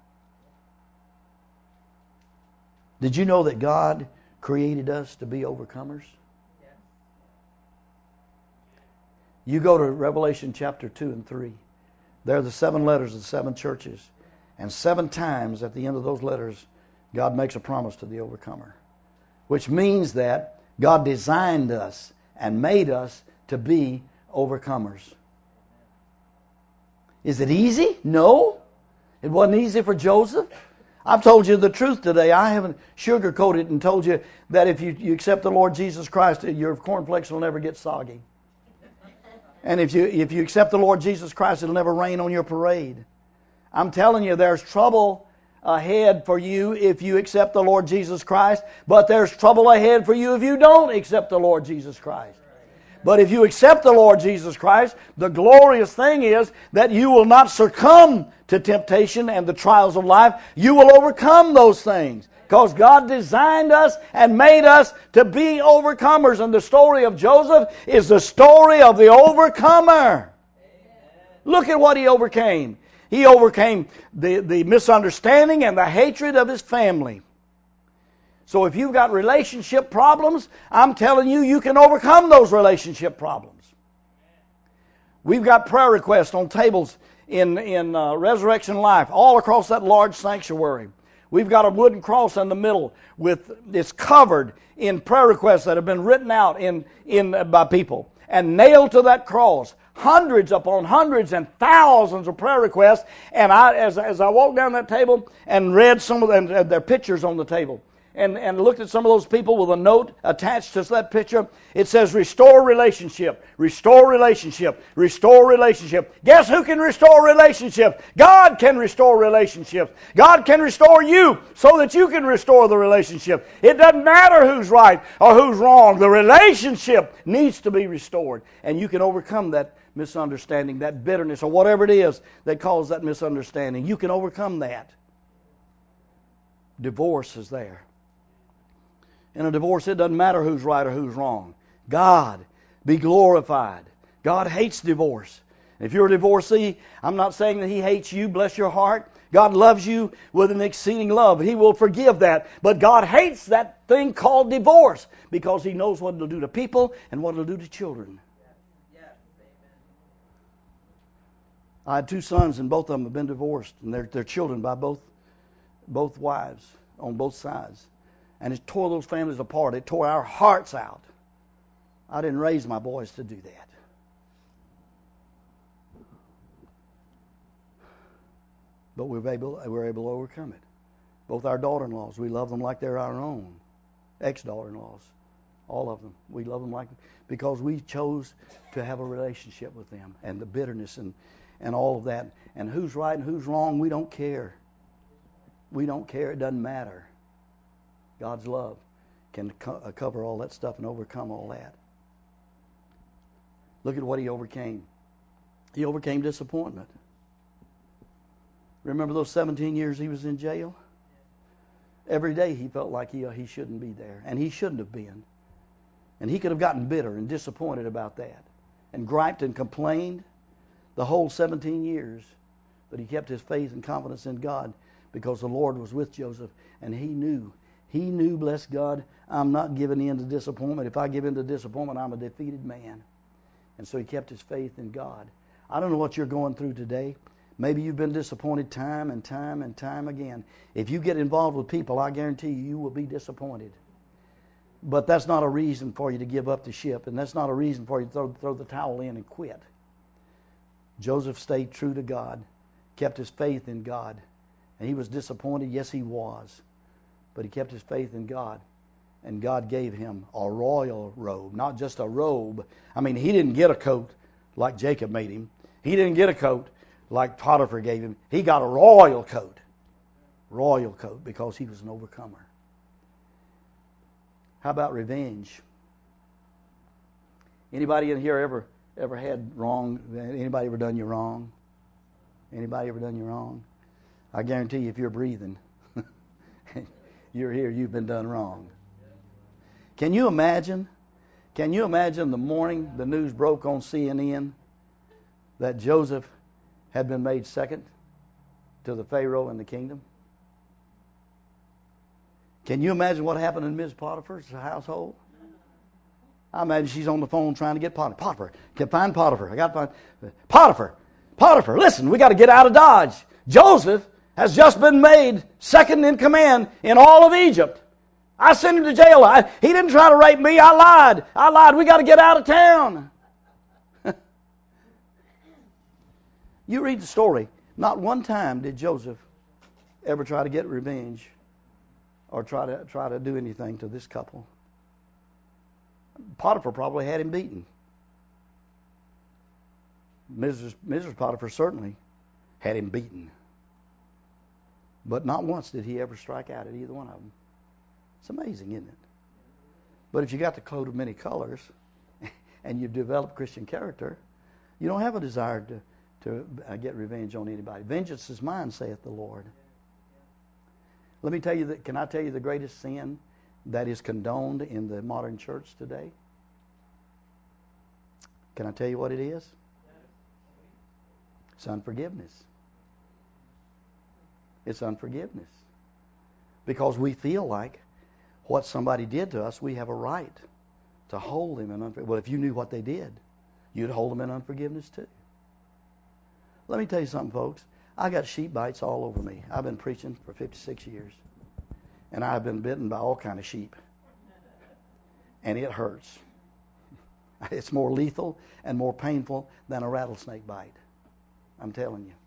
Did you know that God created us to be overcomers? Yes. You go to Revelation chapter 2 and 3. There are the 7 letters of the 7 churches. And 7 times at the end of those letters, God makes a promise to the overcomer. Which means that God designed us and made us to be overcomers. Is it easy? No. It wasn't easy for Joseph. I've told you the truth today. I haven't sugarcoated and told you that if you accept the Lord Jesus Christ, your cornflakes will never get soggy. And if you accept the Lord Jesus Christ, it'll never rain on your parade. I'm telling you, there's trouble ahead for you if you accept the Lord Jesus Christ, but there's trouble ahead for you if you don't accept the Lord Jesus Christ. But if you accept the Lord Jesus Christ, the glorious thing is that you will not succumb to temptation and the trials of life. You will overcome those things because God designed us and made us to be overcomers. And the story of Joseph is the story of the overcomer. Look at what he overcame. He overcame the misunderstanding and the hatred of his family. So if you've got relationship problems, I'm telling you, you can overcome those relationship problems. We've got prayer requests on tables in Resurrection Life all across that large sanctuary. We've got a wooden cross in the middle it's covered in prayer requests that have been written out by people and nailed to that cross. Hundreds upon hundreds and thousands of prayer requests. And as I walked down that table and read some of them, their pictures on the table, and looked at some of those people with a note attached to that picture, it says, restore relationship, restore relationship, restore relationship. Guess who can restore relationship? God can restore relationships. God can restore you so that you can restore the relationship. It doesn't matter who's right or who's wrong. The relationship needs to be restored. And you can overcome that misunderstanding, that bitterness, or whatever it is that caused that misunderstanding. You can overcome that. Divorce is there. In a divorce, it doesn't matter who's right or who's wrong. God be glorified. God hates divorce. If you're a divorcee, I'm not saying that He hates you, bless your heart. God loves you with an exceeding love. He will forgive that. But God hates that thing called divorce because He knows what it'll do to people and what it'll do to children. I had 2 sons, and both of them have been divorced, and they're children by both wives on both sides. And it tore those families apart. It tore our hearts out. I didn't raise my boys to do that. But we're able to overcome it. Both our daughter-in-laws, we love them like they're our own. Ex-daughter-in-laws, all of them. We love them because we chose to have a relationship with them, and the bitterness and all of that. And who's right and who's wrong, we don't care. We don't care. It doesn't matter. God's love can cover all that stuff and overcome all that. Look at what he overcame. He overcame disappointment. Remember those 17 years he was in jail? Every day he felt like he shouldn't be there, and he shouldn't have been. And he could have gotten bitter and disappointed about that and griped and complained the whole 17 years. But he kept his faith and confidence in God because the Lord was with Joseph, and he knew, bless God, I'm not giving in to disappointment. If I give in to disappointment, I'm a defeated man. And so he kept his faith in God. I don't know what you're going through today. Maybe you've been disappointed time and time and time again. If you get involved with people, I guarantee you will be disappointed. But that's not a reason for you to give up the ship, and that's not a reason for you to throw the towel in and quit. Joseph stayed true to God, kept his faith in God, and he was disappointed. Yes, he was. But he kept his faith in God, and God gave him a royal robe, not just a robe. I mean, he didn't get a coat like Jacob made him. He didn't get a coat like Potiphar gave him. He got a royal coat because he was an overcomer. How about revenge? Anybody in here ever had wrong? Anybody ever done you wrong? Anybody ever done you wrong? I guarantee you, if you're breathing, you're here, you've been done wrong. Can you imagine the morning the news broke on CNN that Joseph had been made second to the Pharaoh in the kingdom? Can you imagine what happened in Ms. Potiphar's household? I imagine she's on the phone trying to get Potiphar. Potiphar, can find Potiphar. I got to find Potiphar, listen, we got to get out of Dodge. Joseph has just been made second in command in all of Egypt. I sent him to jail. He didn't try to rape me. I lied. We got to get out of town. You read the story. Not one time did Joseph ever try to get revenge or try to do anything to this couple. Potiphar probably had him beaten. Mrs. Potiphar certainly had him beaten. But not once did he ever strike out at either one of them. It's amazing, isn't it? But if you got the coat of many colors and you've developed Christian character, you don't have a desire to get revenge on anybody. Vengeance is mine, saith the Lord. Let me tell you that. Can I tell you the greatest sin that is condoned in the modern church today? Can I tell you what it is? It's unforgiveness. It's unforgiveness. Because we feel like what somebody did to us, we have a right to hold them in unforgiveness. Well, if you knew what they did, you'd hold them in unforgiveness too. Let me tell you something, folks. I got sheep bites all over me. I've been preaching for 56 years. And I've been bitten by all kind of sheep. And it hurts. It's more lethal and more painful than a rattlesnake bite. I'm telling you.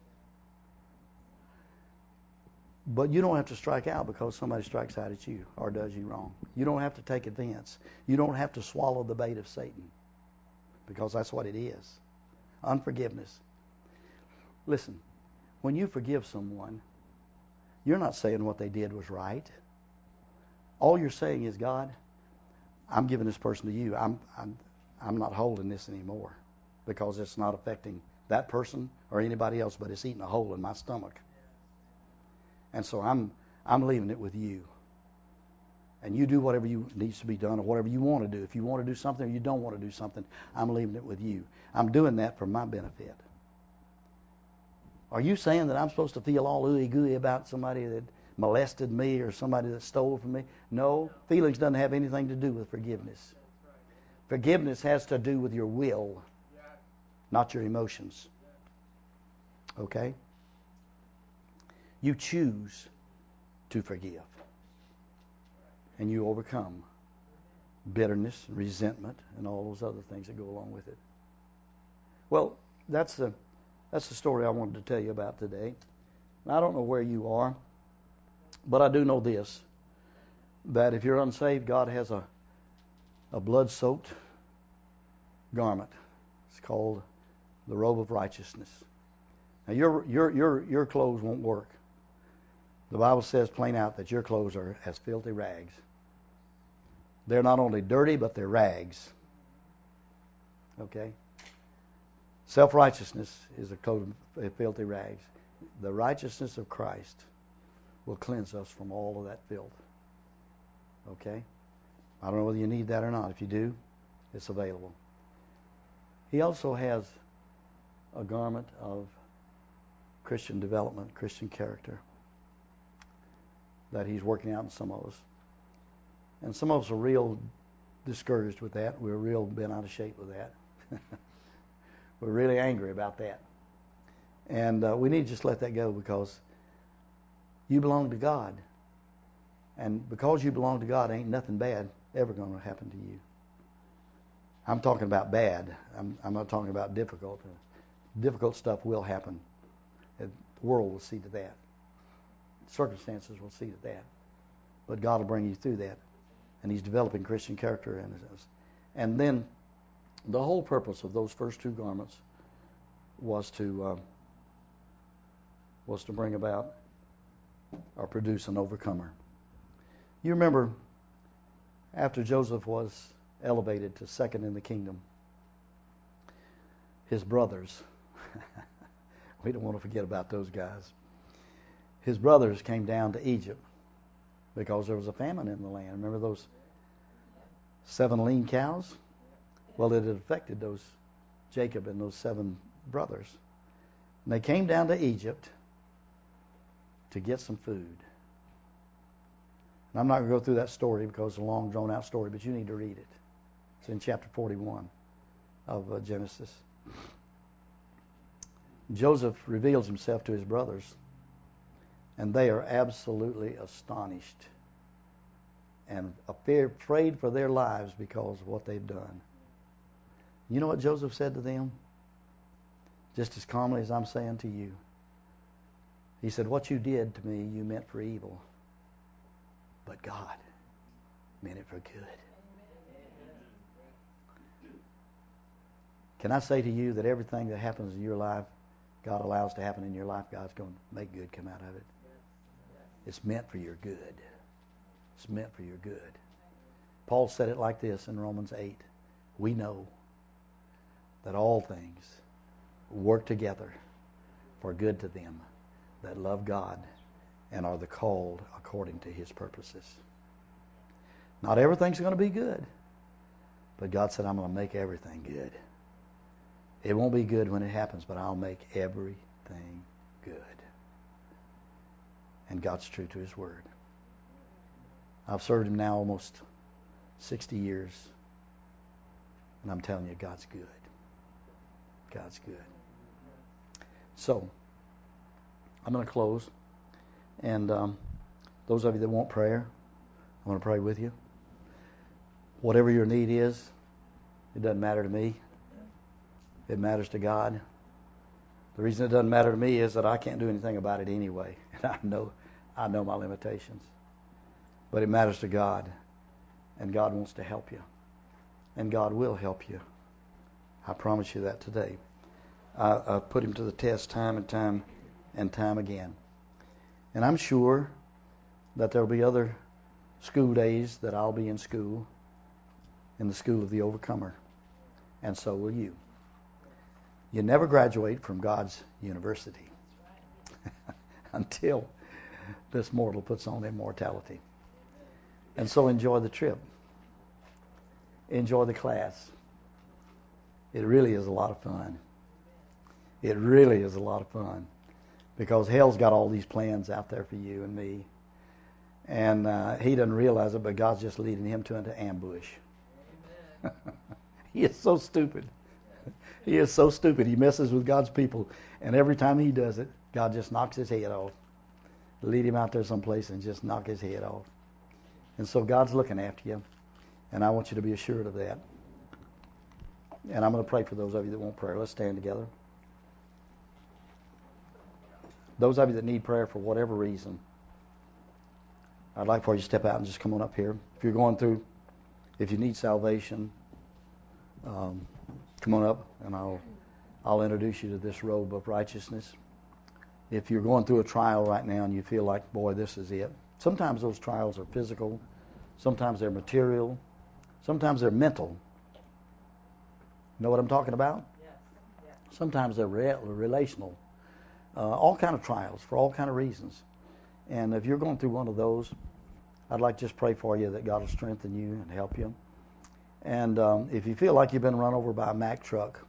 But you don't have to strike out because somebody strikes out at you or does you wrong. You don't have to take offense. You don't have to swallow the bait of Satan because that's what it is. Unforgiveness. Listen, when you forgive someone, you're not saying what they did was right. All you're saying is, God, I'm giving this person to you. I'm not holding this anymore because it's not affecting that person or anybody else, but it's eating a hole in my stomach. And so I'm leaving it with you. And you do whatever needs to be done or whatever you want to do. If you want to do something or you don't want to do something, I'm leaving it with you. I'm doing that for my benefit. Are you saying that I'm supposed to feel all ooey-gooey about somebody that molested me or somebody that stole from me? No, feelings doesn't have anything to do with forgiveness. Forgiveness has to do with your will, not your emotions. Okay? You choose to forgive. And you overcome bitterness, resentment, and all those other things that go along with it. Well, that's the story I wanted to tell you about today. Now, I don't know where you are, but I do know this, that if you're unsaved, God has a blood-soaked garment. It's called the robe of righteousness. Now, your clothes won't work. The Bible says plain out that your clothes are as filthy rags. They're not only dirty, but they're rags. Okay? Self-righteousness is a coat of filthy rags. The righteousness of Christ will cleanse us from all of that filth. Okay? I don't know whether you need that or not. If you do, it's available. He also has a garment of Christian development, Christian character that he's working out in some of us. And some of us are real discouraged with that. We're real bent out of shape with that. We're really angry about that. And we need to just let that go, because you belong to God. And because you belong to God, ain't nothing bad ever going to happen to you. I'm talking about bad. I'm not talking about difficult. Difficult stuff will happen. The world will see to that. Circumstances will see to that. But God will bring you through that. And He's developing Christian character in us. And then the whole purpose of those first two garments was to bring about or produce an overcomer. You remember, after Joseph was elevated to second in the kingdom, his brothers, we don't want to forget about those guys. His brothers came down to Egypt because there was a famine in the land. Remember those 7 lean cows? Well, it had affected those Jacob and those 7 brothers. And they came down to Egypt to get some food. And I'm not going to go through that story because it's a long, drawn-out story, but you need to read it. It's in chapter 41 of Genesis. Joseph reveals himself to his brothers, and they are absolutely astonished and afraid for their lives because of what they've done. You know what Joseph said to them? Just as calmly as I'm saying to you. He said, "What you did to me, you meant for evil. But God meant it for good." Can I say to you that everything that happens in your life, God allows to happen in your life, God's going to make good come out of it. It's meant for your good. It's meant for your good. Paul said it like this in Romans 8. We know that all things work together for good to them that love God and are the called according to His purposes. Not everything's going to be good, but God said, I'm going to make everything good. It won't be good when it happens, but I'll make everything good. And God's true to His word. I've served Him now almost 60 years, and I'm telling you, God's good. God's good. So, I'm going to close. And those of you that want prayer, I want to pray with you. Whatever your need is, it doesn't matter to me. It matters to God. The reason it doesn't matter to me is that I can't do anything about it anyway. And I know my limitations. But it matters to God. And God wants to help you. And God will help you. I promise you that today. I've put Him to the test time and time again. And I'm sure that there will be other school days that I'll be in school, in the school of the overcomer. And so will you. You never graduate from God's university until this mortal puts on immortality. And so enjoy the trip. Enjoy the class. It really is a lot of fun. It really is a lot of fun. Because hell's got all these plans out there for you and me. And he doesn't realize it, but God's just leading him to an ambush. He is so stupid. He is so stupid. He messes with God's people. And every time he does it, God just knocks his head off. Lead him out there someplace and just knock his head off. And so God's looking after you. And I want you to be assured of that. And I'm going to pray for those of you that want prayer. Let's stand together. Those of you that need prayer for whatever reason, I'd like for you to step out and just come on up here. If you're going through, if you need salvation, come on up and I'll introduce you to this robe of righteousness. If you're going through a trial right now and you feel like, boy, this is it. Sometimes those trials are physical. Sometimes they're material. Sometimes they're mental. Know what I'm talking about? Yes. Yes. Sometimes they're relational. All kind of trials for all kind of reasons. And if you're going through one of those, I'd like to just pray for you that God will strengthen you and help you. And if you feel like you've been run over by a Mack truck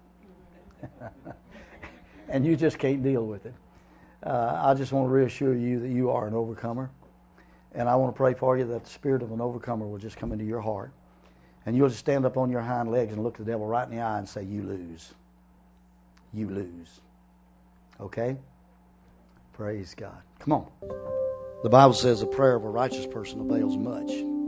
and you just can't deal with it, I just want to reassure you that you are an overcomer. And I want to pray for you that the spirit of an overcomer will just come into your heart. And you'll just stand up on your hind legs and look the devil right in the eye and say, you lose. You lose. Okay? Praise God. Come on. The Bible says the prayer of a righteous person avails much.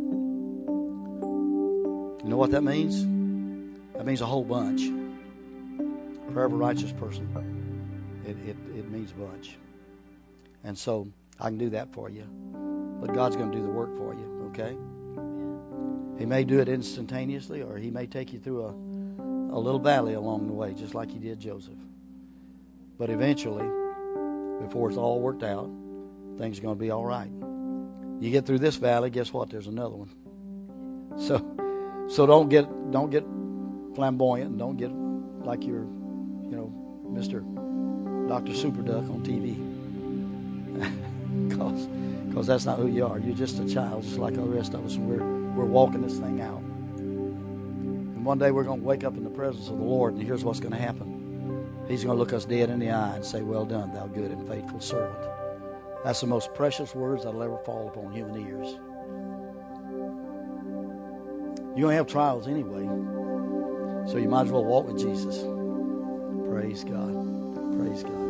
You know what that means? That means a whole bunch. Prayer of a righteous person. It means a bunch. And so I can do that for you. But God's going to do the work for you, okay? He may do it instantaneously, or He may take you through a little valley along the way, just like He did Joseph. But eventually, before it's all worked out, things are going to be all right. You get through this valley, guess what? There's another one. So don't get flamboyant, and don't get like you're, Mr. Dr. Superduck on TV. Because that's not who you are. You're just a child, just like all the rest of us. We're walking this thing out. And one day we're going to wake up in the presence of the Lord, and here's what's going to happen. He's going to look us dead in the eye and say, well done, thou good and faithful servant. That's the most precious words that'll ever fall upon human ears. You're going to have trials anyway, so you might as well walk with Jesus. Praise God. Praise God.